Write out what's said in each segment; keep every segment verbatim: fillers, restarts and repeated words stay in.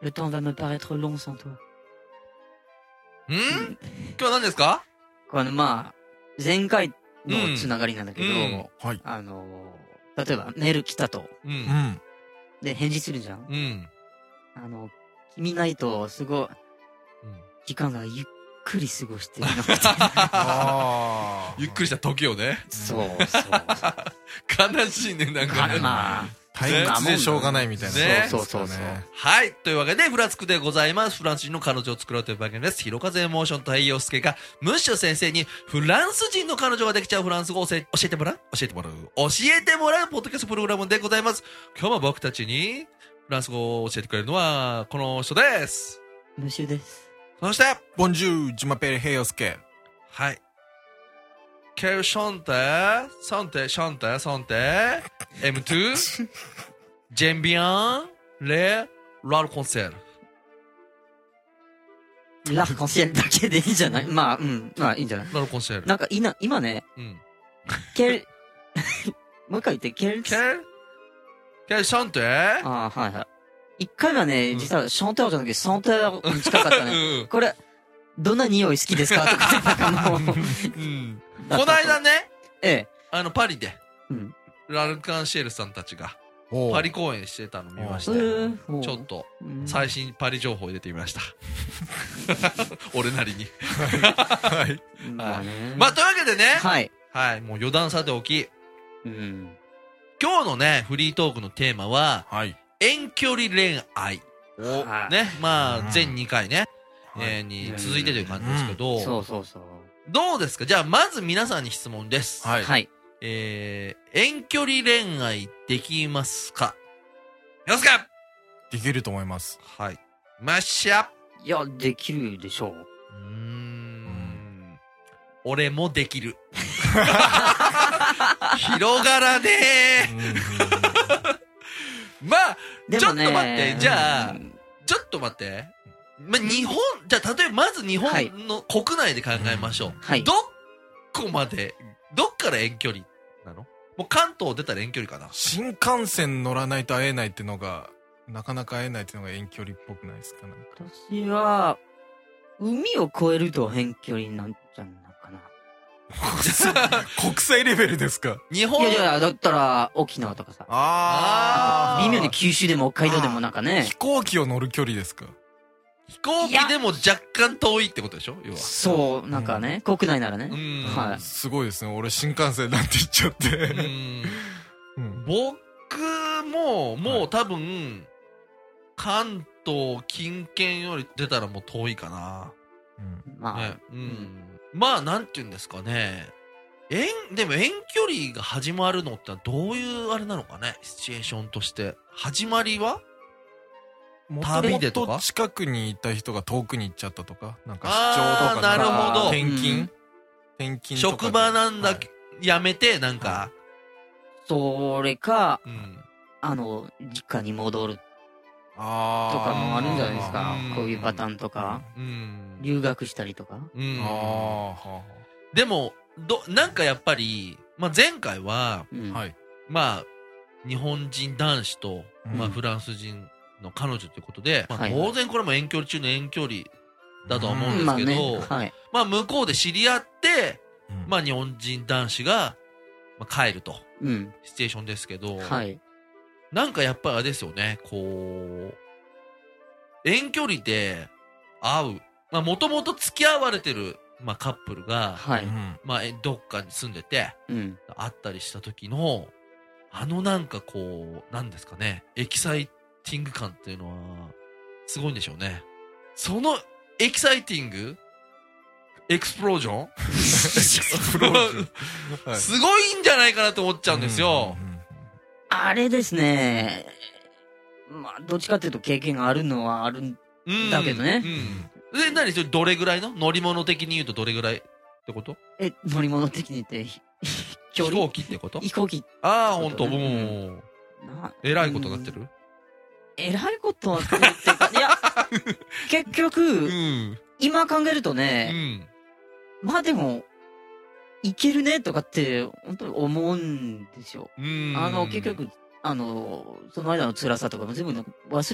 Le temps va me paraître long sans toi. ん今日は何ですか？ この、まあ、前回のつながりなんだけど、 うんはい。 あの、例えばメール来たと。 う。 うんん。 で、返事するじゃん。 うん。 あの、君ないと、すごい、時間がゆっくり過ごしてるなって。 あゆっくりした時をね。 そうそう。 悲しいね、なんかね。 まあ、 退屈でしょうがないみたいな。 ねそうそうそうそう。 はい。というわけで、フラスクでございます。フランス人の彼女を作ろうという番組です。ひろかぜエモーションと太陽介が、ムッシュ先生にフランス人の彼女ができちゃうフランス語を教え教えてもらう教えてもらう教えてもらうポッドキャストプログラムでございます。今日も僕たちにフランス語を教えてくれるのは、この人です。 ムシュです。 そして、 ボンジュー、ジマペルヘヨスケ。 はい。Quel chanteur, chanteur, chanteur, chanteur, aimes-tu? J'aime bien les l'arc-en-ciel. ラーコンシェルだけでいいんじゃない？まあ、うん。まあ、いいんじゃない？ l'arc-en-ciel. なんか、いな、今ね、 うん。 ケル、もう一回言って、ケル、 Quel, quel chanteur? ああ、はいはい。一回はね、実はシャンターじゃなくて、サンターに近かったね。 うん。 これ、どんな匂い好きですかとか、なんかもう。 うん。この間ね、 ええ。 あの、パリで、 うん。 ラルカンシェルさんたちが、 おパリ公演してたの見ましえて、 ーちょっと、 うん最新パリ情報を入れてみました。俺なりに。 はい。 まあね。 まあ、というわけでね、 はい。 はい、もう余談さておき、 うん。 今日のね、フリートークのテーマは、 はい。 遠距離恋愛。 はいね、まあ、 うん全にかいね、 はいえーに続いてという感じですけど、 そうそうそう。 どうですか？じゃあ、まず皆さんに質問です。 はい。 はい。 えー、遠距離恋愛できますか？よすか？ できると思います。 はい。マッシャ。 いや、できるでしょう。 うーん。俺もできる。広がらねー。まあ、 でもねちょっと待って、じゃあう、んちょっと待って。まあ、日本、じゃあ、例えばまず日本はいの国内で考えましょう。 はいどこまで、どっから遠距離なの？もう関東出たら遠距離かな。 新幹線乗らないと会えないってのが、なかなか会えないっていうのが遠距離っぽくないですか？なんか私は、海を越えると遠距離になっちゃうのかな。 国際レベルですか？ 日本いやいや、だったら、沖縄とかさ。 あー微妙に九州でも北海道でもなんかね飛。行機を乗る距離ですか？ 飛行機でも若干遠いってことでしょ？要は。 そう、なんかね、国内ならね。 うん。 はいすごいですね。俺新幹線なんて言っちゃって。 うんうん僕も、もはいう多分、関東近県より出たらもう遠いかな。 うんまあ、 ね、うん。まあ、なんて言うんですかね。遠、でも遠距離が始まるのってどういうあれなのかね、シチュエーションとして。始まりはも旅でとかともと近くにいた人が遠くに行っちゃったとか、なんかあー出張とか、 なるほど転勤、 うん転勤とかで。 職場なんだ、 はいやめて、なんか、 それか、 うん。 あの、実家に戻るあーとかもあるんじゃないですかうん。 こういうパターンとか。 うん。 留学したりとか。 うんあーはでも、ど、なんかやっぱり、まあ、前回は、 うんあはい。 まあ、日本人男子と、 うんまあ、フランス人の彼女ということで、まあ、 はいはい当然これも遠距離中の遠距離だとは思うんですまあけど、 ね、はい。 まあ、向こうで知り合って、 うんまあ、日本人男子が、まあ、帰ると、 うん。 シチュエーションですけど、 はい。 なんかやっぱりあれですよね、こう、遠距離で会う、まあ、もともと付き合われてる、まあ、カップルが、 はい。 うんまあ、えどっかに住んでて、 うん。 会ったりした時の、あのなんかこう、なんですかね、エキサイティング感っていうのは、すごいんでしょうね。その、エキサイティングエクスプロージョンプロージョンはいすごいんじゃないかなと思っちゃうんですよ。 うんうんうんあれですね。まあ、どっちかっていうと経験があるのはあるんうん。 だけどねうん。で、何それどれぐらいの乗り物的に言うとどれぐらいってことえ、乗り物的に言って、ひ距離飛行機ってこと飛行機。 ああ、ほんと、もそうだねう、 なえらいことになってるえらいことはっていうか、いや、結局、 うん。 今考えるとうね、 ん。 まあでも、いけるねとかって、本当に思うんですよ。 うん。 あの、結局、あの、その間の辛さとかも全部忘れ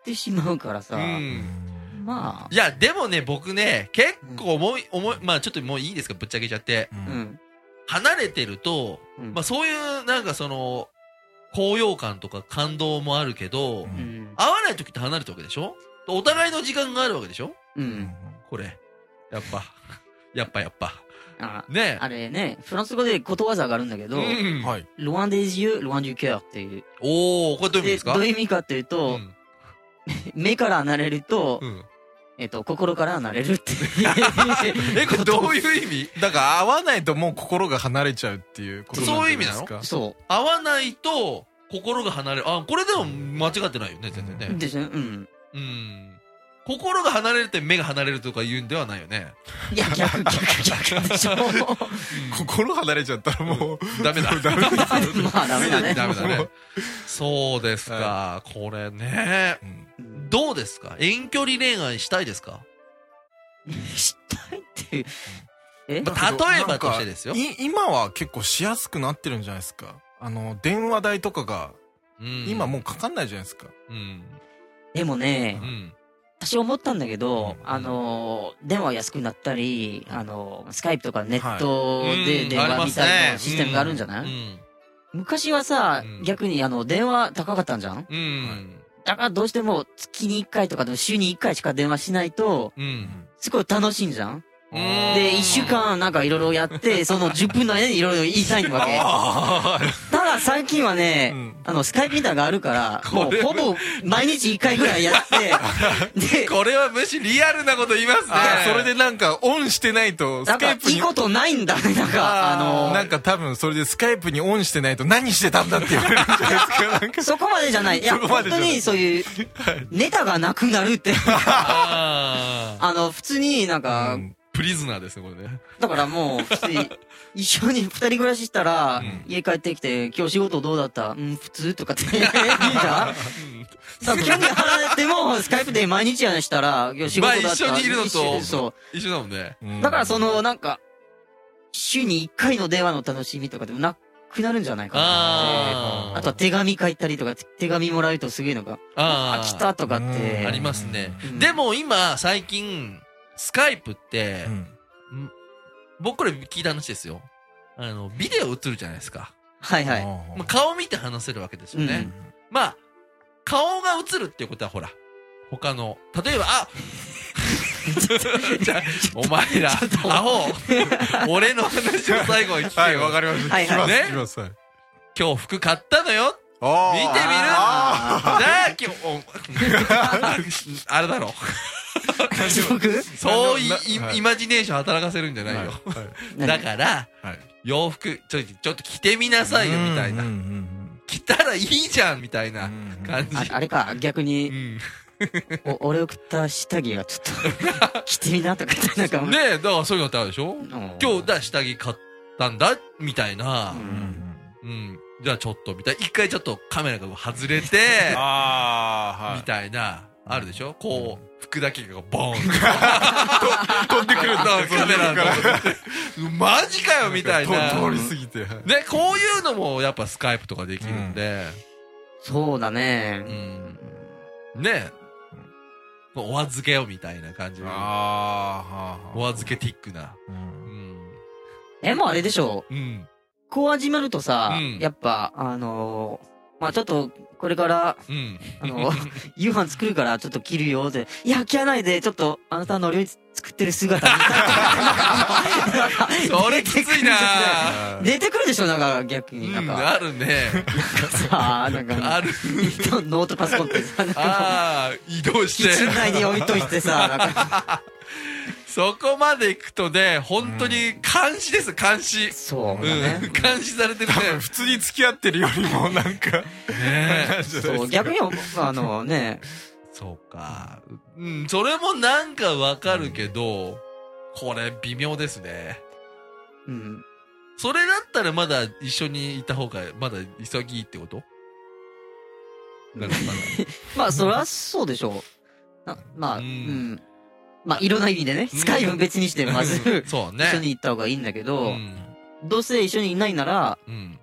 ってしまうからさ、 う。 うんまあ。 いや、でもね、僕ね、結構重い、重い、まあちょっともういいですか、ぶっちゃけちゃって。 ううんん。 離れてると、 うんまあそういう、なんかその、高揚感とか感動もあるけど、 ううんん。 会わない時って離れてるわけでしょ？お互いの時間があるわけでしょ？ う。 うんんこれ。やっぱ。やっぱやっぱ。 あねあれね、フランス語でことわざがあるんだけど、 うん。 はい。 ロワンデジュ、ロワンデュキュアっていう。 おー、これどういう意味ですか？ どういう意味かっていうと、 ん。 目から離れると、 うん。 えっと、心から離れるって。 え、これどういう意味？ だから会わないともう心が離れちゃうっていうことなんじゃないですか。 そういう意味なのそ会わないと、心が離れる。あ、これでも間違ってないよね、全然う。 ね。 でしょうん。 うん。心が離れるって目が離れるとか言うんではないよね。 いや、逆、逆、逆でしょ。 心離れちゃったらもう、 ダメだ。 ダメだ。 まあ、ダメだね。 ダメだね。そうですか。これね。 うんどうですか？遠距離恋愛したいですか？ したいっていう。えまあ例えばとしてですよ。 い今は結構しやすくなってるんじゃないですか。あの、電話代とかが、 うん今もうかかんないじゃないですか。 うん。 でもねう、ん。 私思ったんだけど、 うんあのー、電話安くなったり、あのー、スカイプとかネットうんで電話みたいなシステムがあるんじゃない、 うん。 昔はさうん、 逆にあの、電話高かったんじゃんうん。 だからどうしても月にいっかいとかでも週にいっかいしか電話しないと、 うん。 すごい楽しいんじゃんうんで、いっしゅうかんなんかいろいろやって、そのじゅっぷんの間にいろいろ言いたいわけ。ただ最近はね、 うんあの、スカイプみたいなのがあるから、もうほぼ毎日いっかいぐらいやって、で、 これはむしろリアルなこと言いますね。 あそれでなんかオンしてないと、 なんかスカイプに、 いいことないんだね、なんか、あのなんか多分それでスカイプにオンしてないと何してたんだって言われるんじゃないですか。なんかそこまでじゃない。いや、 そこま本当でじゃないにそういう、ネタがなくなるって。 あーあの、普通になんか、 うんプリズナーですね、これね。 だからもう、普通に、一緒に二人暮らししたら、 ん家帰ってきて、今日仕事どうだったうん、普通とかって言うじゃんだから距離離れても、スカイプで毎日やしたら、今日仕事だったまあ一緒にいるのと一緒そ一緒だもんね。 うんう。だからその、なんか、週に一回の電話の楽しみとかでもなくなるんじゃないかなって。 あーあとは手紙書いたりとか、手紙もらうとすげえのが、 あーあ、来たとかって。 ありますね。 うんでも今、最近、スカイプってう、ん僕これ聞いた話ですよ。あの、ビデオ映るじゃないですか。 はいはい。 まあ、顔見て話せるわけですよね。 うんまあ、顔が映るっていうことはほら、他の、例えば、あじゃあお前ら、アホ俺の話を最後に聞けよ。 はい、わかりました。 はいはい聞きますね聞きます。はい今日服買ったのよあー見てみるあじゃあ今日、おあれだろ。 僕そうい、いはいイマジネーション働かせるんじゃないよ。 ーはいだから、 はい洋服、ちょい、ちょっと着てみなさいよ、みたいなうん。うん着たらいいじゃん、みたいうんなうん感じ。 ああれか、逆うに、 ん。 お俺を食った下着がちょっと、着てみなとかって、なんか、 ねえ、だからそういうのってあるでしょうん今日、だから下着買ったんだ、みたいなう。 うんうん。じゃあちょっと、みたいな。一回ちょっとカメラが外れて、 ああ、はい。 みたいな、あるでしょこう、服だけがボーン飛んでくるんだ、 カメラから。 マジかよみたいな。 と通り過ぎて。はいね、こういうのもやっぱスカイプとかできるんで、 そうだうね。 ん。ね、お預けよみたいな感じで。 ああ、 お預けティックな。 ううんん。 え、もうあれでしょうん。 こう始まるとさ、 うんやっぱ、あのーまあちょっと、これから、 うん。 あの、夕飯作るからちょっと切るよって、いや、切らないで、ちょっと、あなたの料理作ってる姿見たい。 それきついなぁ。 出てくるでしょなんか逆に。 うん、 なんか、 あるね。 さあ、なんか、 ある。 ノートパソコンってさ、なんか、 ああ、移動しキッチンて。 内に置いといてさ、なんか、 そこまで行くとね、本当に監視です、監視。 そううだね。 ん、監視されてるね。 普通に付き合ってるよりもなんか、 ねそう、逆に、あのね、 そうか。うん、それもなんかわかるけど、これ微妙ですね。 うん。 それだったらまだ一緒にいた方がまだ潔いってことなのかまあ、そりゃそうでしょう。なまあ、 ううんん。まあ、いろんな意味でね、スカイプ別にして、まず、 な。そうね。 一緒に行った方がいいんだけうど、 ん。 どうせ一緒にいないなら、 うん。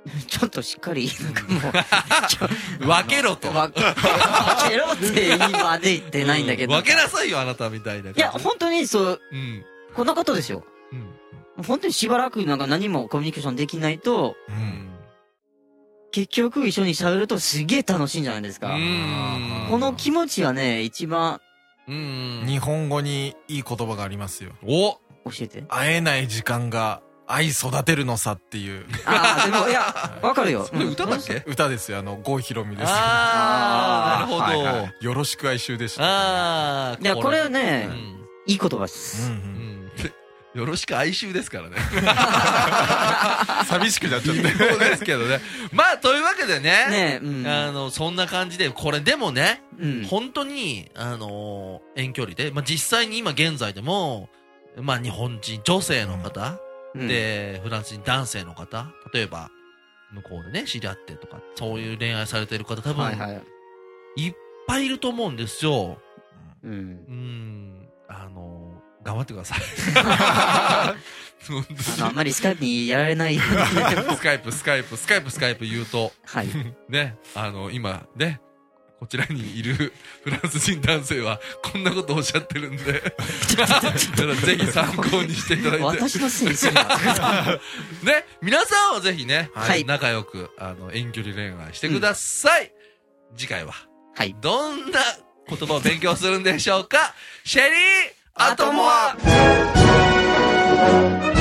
ちょっとしっかり、なんかもう、 分けろと。 分けろって今まで言ってないんだけど。 分けなさいよ、あなたみたいな。 いや、本当にそう、 うん。 こんなことですよ。 うん。 本当にしばらくなんか何もコミュニケーションできないと、 うん。 結局一緒に喋るとすげえ楽しいんじゃないですか。 うん。 この気持ちはね、一番、 うん。 日本語にいい言葉がありますよ。 お教えて。 会えない時間が愛育てるのさっていう。 ああ、でも、いや、わかるよ。 それ歌だっけ？ 歌ですよ。あの、郷ひろみです。 ああ、なるほはいど。 はい。よろしく哀愁でした。 ああ。 いや、これはねう、ん。 いい言葉です。 うんうん。 うんよろしく哀愁ですからね。 寂しくなっちゃって。 そうですけどね。まあ、というわけでね。 ねうん。 あの、そんな感じで、これでもね、 うん。 本当に、あのー遠距離で、まあ実際に今現在でも、まあ日本人女性の方、 うん、 で、フランス人男性の方、例えば、向こうでね、知り合ってとか、そういう恋愛されてる方多分、 はいはい。 いっぱいいると思うんですよ。 うん。 うん、あのー頑張ってください。 あの、あんまりスカイプにやられないように。 スカイプ、スカイプ、スカイプ、スカイプ言うと、 はい。 ね、あの、今、ね、こちらにいるフランス人男性は、こんなことをおっしゃってるんで、だからぜひ参考にしていただいて。 私のせいにするな。 ね、皆さんはぜひね、 はい、 仲良く、あの、遠距離恋愛してください。うん、次回は、 はい。 どんな言葉を勉強するんでしょうか。シェリーアトモア